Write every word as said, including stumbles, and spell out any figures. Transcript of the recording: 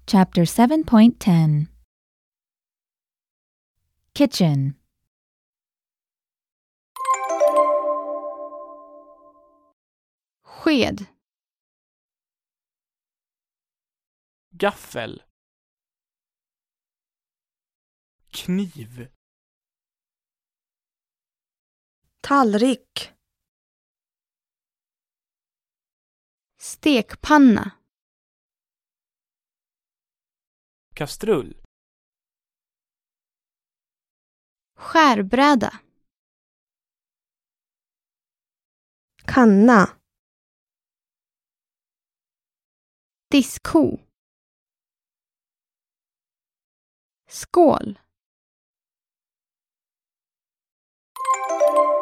Chapter seven point ten. Kitchen. Sked. Gaffel. Kniv. Tallrik. Stekpanna. Kastrull. Skärbräda. Kanna. Diskho. Skål.